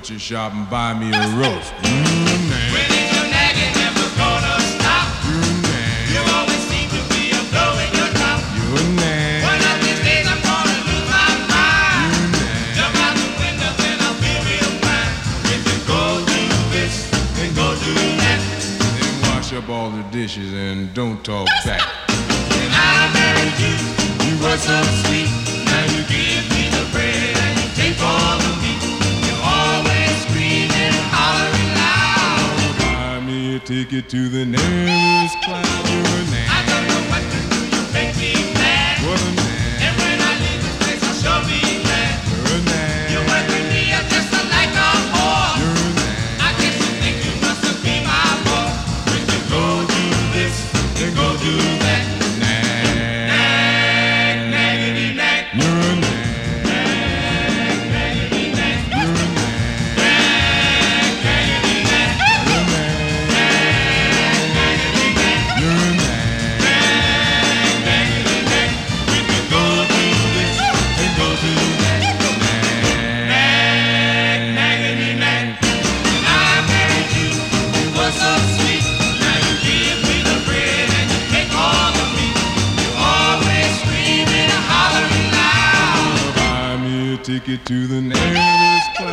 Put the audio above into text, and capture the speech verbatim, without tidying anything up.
butcher shop and buy me a roast. Mm, man. When it's your nagging, never gonna stop. Mm, man. You always seem to be a blowing your top. You're a man. One of these days I'm gonna lose my mind. You're a man. Jump out the window, then I'll feel real fine. If you go do this, then go do that. Then wash up all the dishes and don't talk back. When I married you, you were so sweet. Now you give me the bread and you take all the meat. You're always screaming, hollering loud. Buy me a ticket to the nearest cloud. You're a man. I don't know what to do, you make me mad. What a man. And when I leave this place, I'll sure be glad. You're a man. You work with me, I'm just like a whore. You're a man. I guess you think you must have been my boy. When you go do this, then go do that. Nag, naggity nag. You're a man. Nag, naggity nag. You're a man. Nag, naggity nag. You're a man. Naggity nag. You're a man. Nag, naggity nag. When you go do this, then go do that. Nag, naggity nag. When I married you, you were so sweet. Now you give me the bread and you take all the meat. You're always screaming and hollering loud. Buy me a ticket to the nearest cloud.